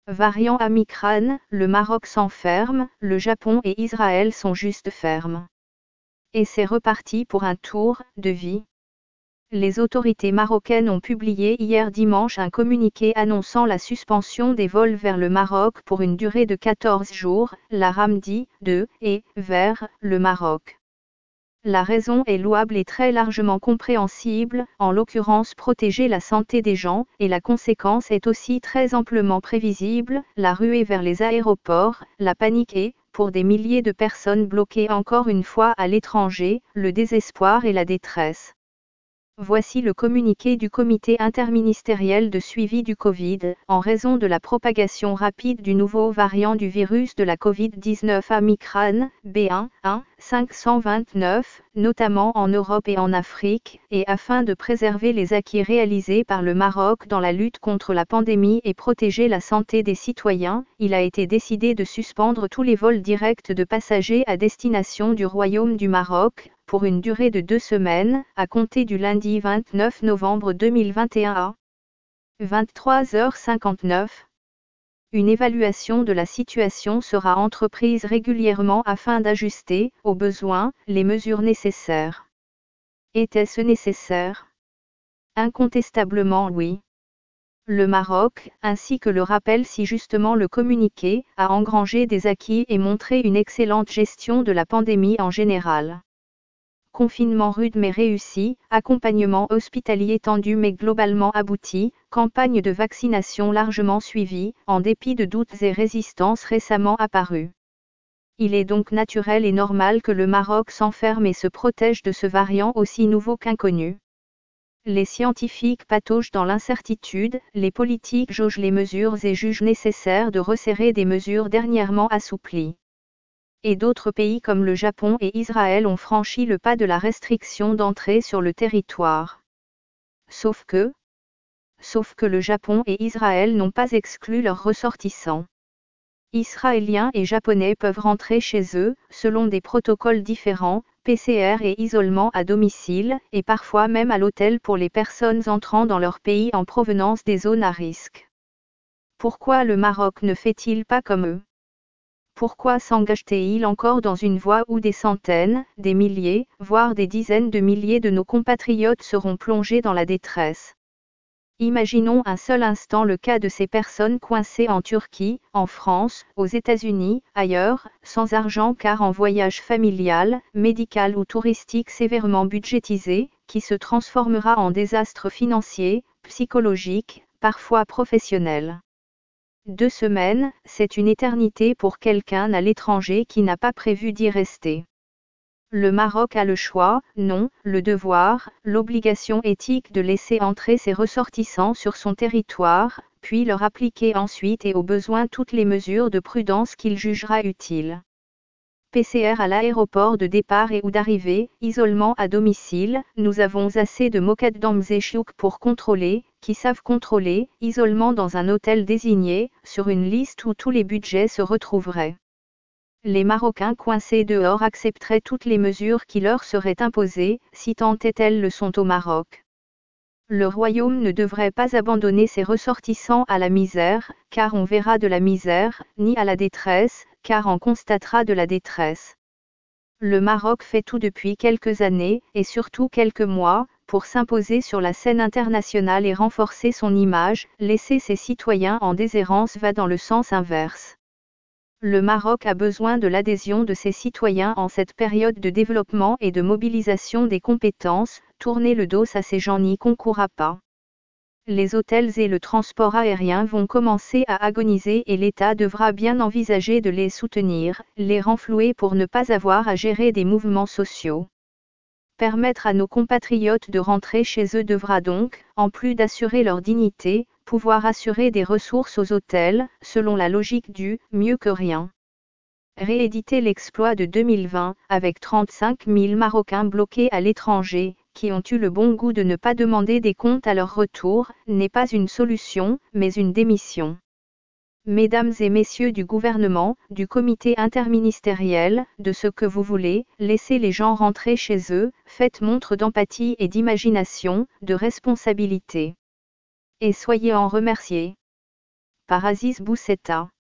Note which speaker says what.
Speaker 1: Variant Omicron, le Maroc s'enferme, le Japon et Israël sont juste fermes. Et c'est reparti pour un tour de vie. Les autorités marocaines ont publié hier dimanche un communiqué annonçant la suspension des vols vers le Maroc pour une durée de 14 jours, la Ramdi, de et vers le Maroc. La raison est louable et très largement compréhensible, en l'occurrence protéger la santé des gens, et la conséquence est aussi très amplement prévisible, la ruée vers les aéroports, la panique et, pour des milliers de personnes bloquées encore une fois à l'étranger, le désespoir et la détresse. Voici le communiqué du Comité interministériel de suivi du Covid, en raison de la propagation rapide du nouveau variant du virus de la Covid-19 Omicron, B1.1.529, notamment en Europe et en Afrique, et afin de préserver les acquis réalisés par le Maroc dans la lutte contre la pandémie et protéger la santé des citoyens, il a été décidé de suspendre tous les vols directs de passagers à destination du Royaume du Maroc, pour une durée de 2 semaines, à compter du lundi 29 novembre 2021 à 23h59. Une évaluation de la situation sera entreprise régulièrement afin d'ajuster, au besoin, les mesures nécessaires. Était-ce nécessaire? Incontestablement oui. Le Maroc, ainsi que le rappelle si justement le communiqué, a engrangé des acquis et montré une excellente gestion de la pandémie en général. Confinement rude mais réussi, accompagnement hospitalier tendu mais globalement abouti, campagne de vaccination largement suivie, en dépit de doutes et résistances récemment apparues. Il est donc naturel et normal que le Maroc s'enferme et se protège de ce variant aussi nouveau qu'inconnu. Les scientifiques pataugent dans l'incertitude, les politiques jaugent les mesures et jugent nécessaire de resserrer des mesures dernièrement assouplies. Et d'autres pays comme le Japon et Israël ont franchi le pas de la restriction d'entrée sur le territoire. Sauf que le Japon et Israël n'ont pas exclu leurs ressortissants. Israéliens et Japonais peuvent rentrer chez eux, selon des protocoles différents, PCR et isolement à domicile, et parfois même à l'hôtel pour les personnes entrant dans leur pays en provenance des zones à risque. Pourquoi le Maroc ne fait-il pas comme eux ? Pourquoi s'engage-t-il encore dans une voie où des centaines, des milliers, voire des dizaines de milliers de nos compatriotes seront plongés dans la détresse? Imaginons un seul instant le cas de ces personnes coincées en Turquie, en France, aux États-Unis, ailleurs, sans argent car en voyage familial, médical ou touristique sévèrement budgétisé, qui se transformera en désastre financier, psychologique, parfois professionnel. 2 semaines, c'est une éternité pour quelqu'un à l'étranger qui n'a pas prévu d'y rester. Le Maroc a le choix, non, le devoir, l'obligation éthique de laisser entrer ses ressortissants sur son territoire, puis leur appliquer ensuite et au besoin toutes les mesures de prudence qu'il jugera utiles. PCR à l'aéroport de départ et ou d'arrivée, isolement à domicile, nous avons assez de mokaddams et chiouk pour contrôler, qui savent contrôler, isolement dans un hôtel désigné, sur une liste où tous les budgets se retrouveraient. Les Marocains coincés dehors accepteraient toutes les mesures qui leur seraient imposées, si tant est elles le sont au Maroc. Le royaume ne devrait pas abandonner ses ressortissants à la misère, car on verra de la misère, ni à la détresse, car on constatera de la détresse. Le Maroc fait tout depuis quelques années, et surtout quelques mois, pour s'imposer sur la scène internationale et renforcer son image, laisser ses citoyens en déshérence va dans le sens inverse. Le Maroc a besoin de l'adhésion de ses citoyens en cette période de développement et de mobilisation des compétences, tourner le dos à ces gens n'y concourra pas. Les hôtels et le transport aérien vont commencer à agoniser et l'État devra bien envisager de les soutenir, les renflouer pour ne pas avoir à gérer des mouvements sociaux. Permettre à nos compatriotes de rentrer chez eux devra donc, en plus d'assurer leur dignité, pouvoir assurer des ressources aux hôtels, selon la logique du « mieux que rien ». Rééditer l'exploit de 2020, avec 35 000 Marocains bloqués à l'étranger, qui ont eu le bon goût de ne pas demander des comptes à leur retour, n'est pas une solution, mais une démission. Mesdames et messieurs du gouvernement, du comité interministériel, de ce que vous voulez, laissez les gens rentrer chez eux, faites montre d'empathie et d'imagination, de responsabilité. Et soyez en remerciés. par Aziz Boussetta.